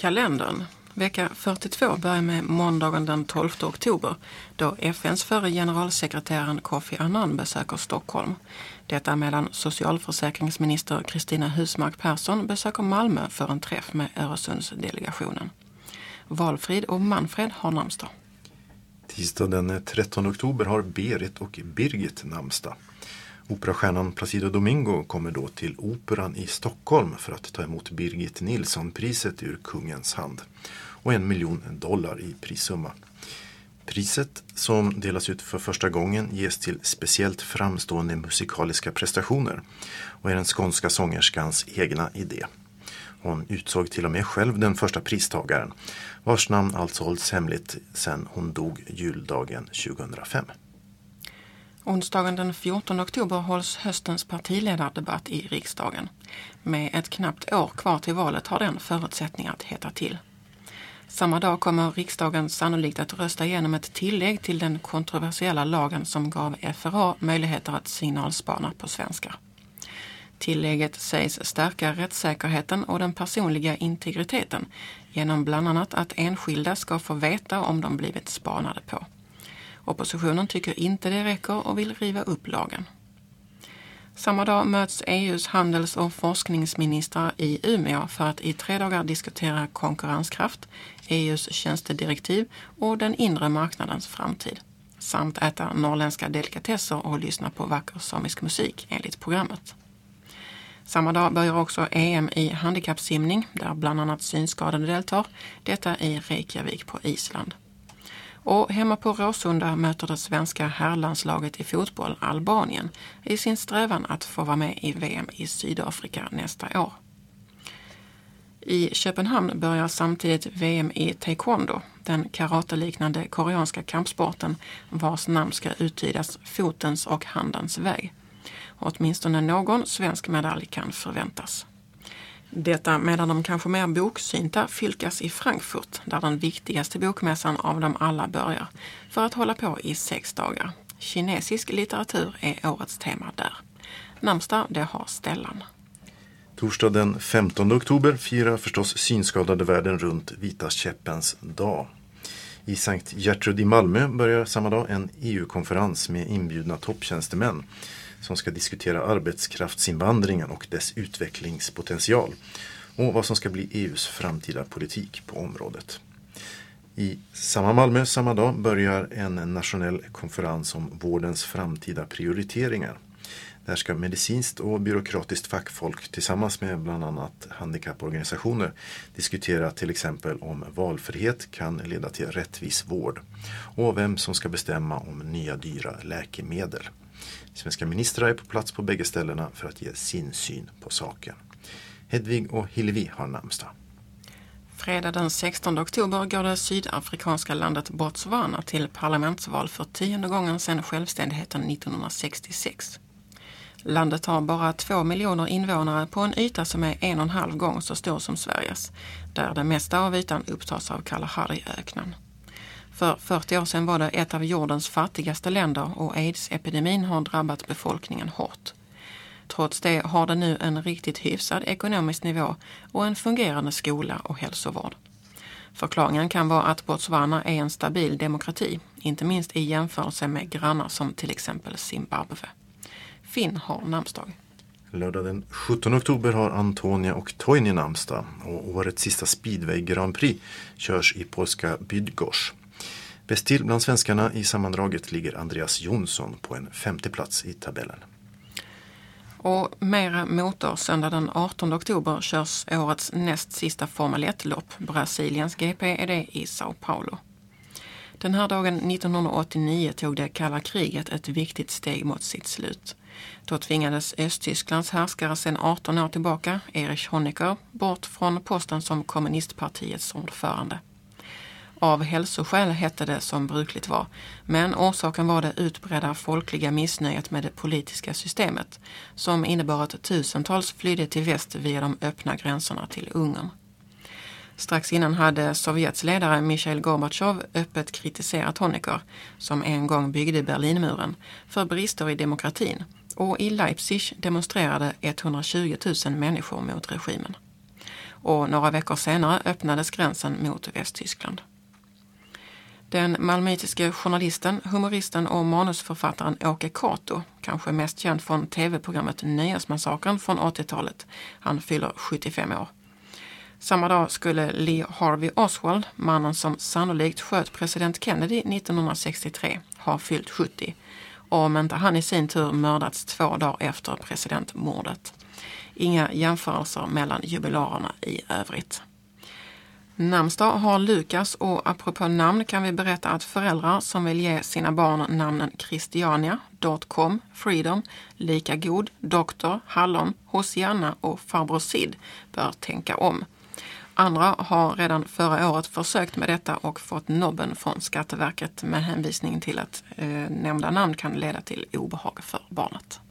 kalendern. Vecka 42 börjar med måndagen den 12 oktober då FNs förre generalsekreteraren Kofi Annan besöker Stockholm. Detta medan socialförsäkringsminister Kristina Husmark Persson besöker Malmö för en träff med Öresundsdelegationen. Valfrid och Manfred har namnsdag. Tisdag den 13 oktober har Berit och Birgit namnsdag. Operastjärnan Placido Domingo kommer då till Operan i Stockholm för att ta emot Birgit Nilsson-priset ur kungens hand och $1 miljon i prissumma. Priset, som delas ut för första gången, ges till speciellt framstående musikaliska prestationer och är den skånska sångerskans egna idé. Hon utsåg till och med själv den första pristagaren, vars namn alltså hålls hemligt sedan hon dog juldagen 2005. Onsdagen den 14 oktober hålls höstens partiledardebatt i riksdagen. Med ett knappt år kvar till valet har den förutsättningar att heta till. Samma dag kommer riksdagen sannolikt att rösta igenom ett tillägg till den kontroversiella lagen som gav FRA möjligheter att signalspana på svenskar. Tillägget sägs stärka rättssäkerheten och den personliga integriteten genom bland annat att enskilda ska få veta om de blivit spanade på. Oppositionen tycker inte det räcker och vill riva upp lagen. Samma dag möts EUs handels- och forskningsministrar i Umeå för att i 3 dagar diskutera konkurrenskraft, EUs tjänstedirektiv och den inre marknadens framtid. Samt äta norrländska delikatesser och lyssna på vacker samisk musik enligt programmet. Samma dag börjar också EM i handikappsimning där bland annat synskadade deltar, detta i Reykjavik på Island. Och hemma på Råsunda möter det svenska herrlandslaget i fotboll Albanien i sin strävan att få vara med i VM i Sydafrika nästa år. I Köpenhamn börjar samtidigt VM i taekwondo, den karateliknande koreanska kampsporten vars namn ska uttydas fotens och handens väg. Åtminstone någon svensk medalj kan förväntas. Detta medan de kanske mer boksynta fylkas i Frankfurt där den viktigaste bokmässan av dem alla börjar för att hålla på i 6 dagar. Kinesisk litteratur är årets tema där. Namnsdag det har Stellan. Torsdag den 15 oktober firar förstås synskadade världen runt Vita käppens dag. I Sankt Gertrud i Malmö börjar samma dag en EU-konferens med inbjudna topptjänstemän som ska diskutera arbetskraftsinvandringen och dess utvecklingspotential och vad som ska bli EUs framtida politik på området. I samma Malmö samma dag börjar en nationell konferens om vårdens framtida prioriteringar. Där ska medicinskt och byråkratiskt fackfolk tillsammans med bland annat handikapporganisationer diskutera till exempel om valfrihet kan leda till rättvis vård och vem som ska bestämma om nya dyra läkemedel. Svenska ministrar är på plats på bägge ställena för att ge sin syn på saken. Hedvig och Hillevi har namnsdag. Fredag den 16 oktober går det sydafrikanska landet Botswana till parlamentsval för 10:e gången sedan självständigheten 1966. Landet har bara 2 miljoner invånare på en yta som är 1,5 gånger så stor som Sveriges, där det mesta av ytan upptas av Kalahari-öknen. För 40 år sedan var det ett av jordens fattigaste länder och AIDS-epidemin har drabbat befolkningen hårt. Trots det har det nu en riktigt hyfsad ekonomisk nivå och en fungerande skola och hälsovård. Förklaringen kan vara att Botswana är en stabil demokrati, inte minst i jämförelse med grannar som till exempel Zimbabwe. Finn har namnsdag. Lördag den 17 oktober har Antonia och Toini namnsdag och årets sista speedway Grand Prix körs i polska Bydgoszcz. Bäst till bland svenskarna i sammandraget ligger Andreas Jonsson på en 5:e plats i tabellen. Och mera motor söndag den 18 oktober körs årets näst sista Formel 1-lopp. Brasiliens GP är det i Sao Paulo. Den här dagen 1989 tog det kalla kriget ett viktigt steg mot sitt slut. Då tvingades Östtysklands härskare sedan 18 år tillbaka, Erich Honecker, bort från posten som kommunistpartiets ordförande. Av hälsoskäl hette det som brukligt var, men orsaken var det utbredda folkliga missnöjet med det politiska systemet, som innebar att tusentals flydde till väst via de öppna gränserna till Ungern. Strax innan hade Sovjets ledare Mikhail Gorbatjov öppet kritiserat Honecker, som en gång byggde Berlinmuren, för brister i demokratin, och i Leipzig demonstrerade 120 000 människor mot regimen. och några veckor senare öppnades gränsen mot Västtyskland. Den malmöitiske journalisten, humoristen och manusförfattaren Åke Cato, kanske mest känd från tv-programmet Nöjesmassakern från 80-talet, han fyller 75 år. Samma dag skulle Lee Harvey Oswald, mannen som sannolikt sköt president Kennedy 1963, ha fyllt 70, om inte han i sin tur mördats 2 dagar efter presidentmordet. Inga jämförelser mellan jubilarerna i övrigt. Namnsdag har Lukas och apropå namn kan vi berätta att föräldrar som vill ge sina barn namnen Christiania, .com, Freedom, Lika God, Doktor, Hallon, Hosianna och Farbror Sid bör tänka om. Andra har redan förra året försökt med detta och fått nobben från Skatteverket med hänvisning till att nämnda namn kan leda till obehag för barnet.